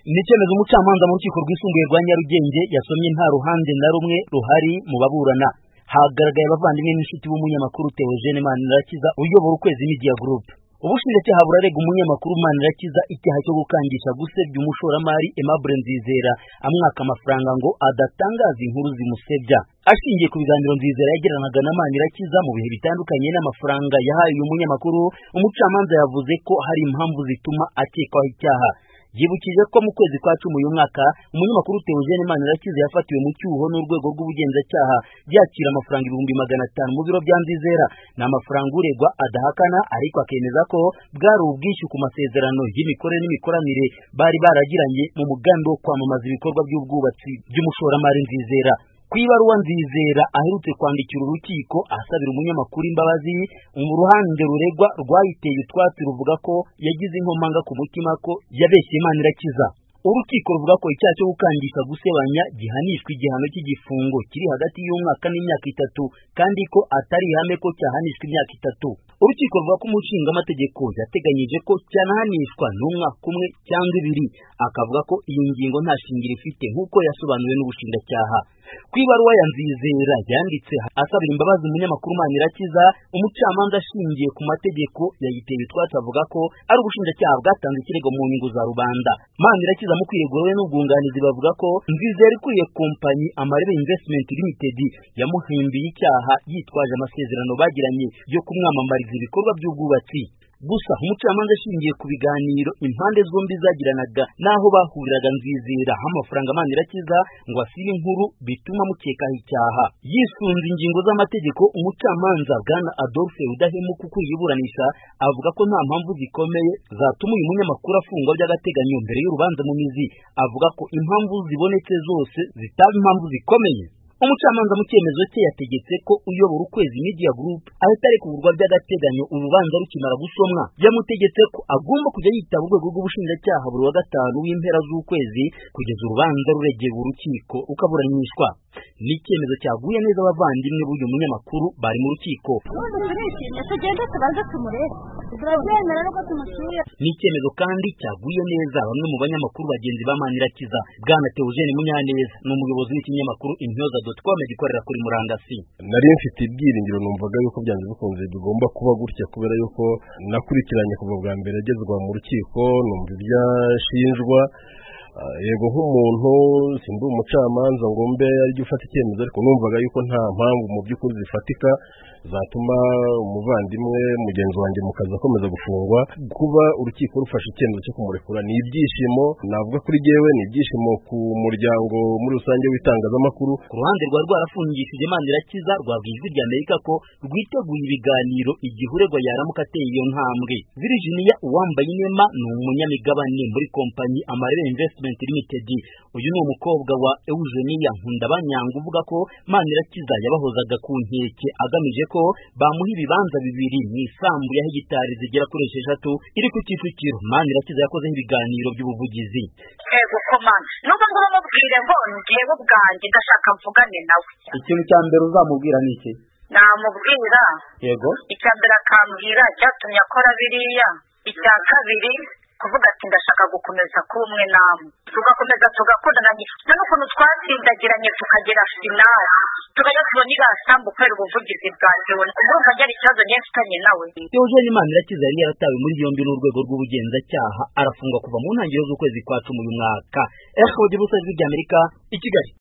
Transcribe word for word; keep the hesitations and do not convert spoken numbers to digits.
Nicyemezo umucamanza mu rukiko rwisumbuye rwa Nyarugenge yasomye nta ruhande na rumwe ruhari mu baburana. Hagaragaye abavandimwe n'inshuti b'umunyamakuru Theogene Manirakiza uyobora Ukwezi Media Group. Ubushinjacyaha burarega umunyamakuru Manirakiza icyaha cyo gukangisha gusebya umushoramari Aimable Nzizera amwaka amafaranga ngo adatangaza inkuru zimusebya. Ashingiye ku biganiro Nzizera yagiranaga na Manirakiza mu bihe bitandukanye n'amafaranga yahaye uyu munyamakuru, umucamanza yavuze ko hari impamvu zituma akekwaho icyaha. Yibukije ko mu kwezi kwa cumi uyu mwaka umunyamakuru Theogene Manirakiza yafatiwe mu cyuho n'urwego rw'ubugenzacyaha byakira amafaranga ibihumbi magana atanu mu biro bya Nzizera. Ni amafaranga uregwa adahakana, ariko akemeza ko bwari ubwishyu ku masezerano y'imikorere n'imikoranire bari baragiranye mu mugambi wo kwamamaza ibikorwa by'ubwubatsi by'umushoramari Nzizera. Kwibaruwa Nzizera aherutse kwandikira urukiko asabira umunyamakuru imbabazi, mu ruhande ruregwa rwayiteye utwatsi ruvuga ko yagize inkomanga ku mutima ko yabeshye Manirakiza. Urukiko ruvuga ko icyaha cyo gukangisha gusebanya gihanishwa igihano cy'igifungo kiri hagati y'umwaka n'imyaka itatu, kandi ko atari ihame ko cyahanishwa imyaka itatu. Urukiko ruvuga ko umushinga amategeko yateganyije ko cyanahanishwa n'umwaka umwe cyangwa ibiri, akavuga ko iyi ngingo nta shingiro ifite nk'uko yasobanuwe n'ubushinjacyaha. Kwibaruwa ya Nzizera yanditse asabira imbabazi umunyamakuru Manirakiza, umucamanza ashingiye ku mategeko yayiteye utwatsi avuga ko ari ubushinjacyaha bwatanze ikirego mu nyungu za rubanda. Manirakiza mu kwiregura we n'ubwunganizi bavuga ko Nzizera ikuriye kompanyi Amarebe Investment Limited yamuhimbiye icyaha yitwaje amasezerano bagiranye yo kumwamamariza ibikorwa by'ubwubatsi. Gusa umucamanza ashingiye ku biganiro impande zombi zagiranaga naho bahuriraga Nzizera amafaranga Manirakiza ngo asire inkuru bituma mukekaho icyaha. Yisunze ingingo z'amategeko, umucamanza Bwana Adolphe Udahemuka ukuriye iburanisha avuga ko nta mpamvu zikomeye zatuma uyu munyamakuru afungwa by'agateganyo mbere y'urubanza mu mizi. Avuga ko impamvu zibonetse zose zitaba impamvu zikomeye. Umucamanza mu cyemezo cye yategetse ko uyobora Ukwezi Media Group ahita arekurwa by'agateganyo urubanza rukimara gusomwa. Yamutegetse ko agomba kujya yitaba urwego rw'ubushinjacyaha buri wa gatanu w'impera z'ukwezi kugeza urubanza ruregeye urukiko rukaburanishwa. Ni icyemezo cyaguye neza abavandimwe b'uyu munyamakuru bari mu rukiko. Ni icyemezo kandi cyaguye neza bamwe mu banyamakuru bagenzi ba Manirakiza. Bwana Theogene Munyaneza ni umuyobozi w'ikinyamakuru Intyoza dot com gikorera kuri murandasi. Nari mfite ibyiringiro, numvaga yuko byanze bikunze bigomba kuba gutya kubera yuko nakurikiranye kuva bwa mbere agezwa mu rukiko, numva ibyashinjwa. Yego nk'umuntu simba umucamanza ngo mbe ari gufata icyemezo, ariko numvaga yuko nta mpamvu mu by'ukuri zifatika zatuma umuvandimwe mugenzi wanjye mu kazi akomeza gufungwa. Kuba urukiko rufashe icyemezo cyo kumurekura ni ibyishimo, navuga kuri jewe ni ibyishimo ku muryango muri rusange w'itangazamakuru. Ku ruhande rwa rwarafungishije Manirakiza rwabwiye Ijwi ry'Amerika ko rwiteguye ibiganiro igihe uregwa yaramuka ateye iyo ntambwe. Virginia Uwambayinema ni umunyamigabane muri kompanyi Amarebe Investment Limited. Uyu ni umukobwa wa Eugenia Nkundabanyanga uvuga ko Manirakiza yabahozaga ku nkeke agamije ko bamuha ibibanza bibiri mu isambu ya hegitari zigera kuri esheshatu iri ku Kicukiro. Manirakiza yakoze ibiganiro by'ubuvugizi. Ego komanda nuko ngo mubwire ngo ngewe bwanjye ndashaka mvugane nawe. Ikintu cya mbere uzamubwira ni iki? Namubwira yego icya mbere akambwira cyatumye akora biriya, icya kabiri kuvuga ati ndashaka gukomeza kumwe namwe tugakomeza tugakundana n'ukuntu twatsindagiranye tukagera finali tukajya tubona igasambu kwera ubuvugizi bwanjye urumva ryari ikibazo nyemfitanye nawe. Theogene Manirakiza yari yaratawe muri yombi n'urwego rw'ubugenzacyaha arafungwa kuva mu ntangiriro z'ukwezi kwa cumi uyu mwaka. Ejwi ry'Amerika i Kigali.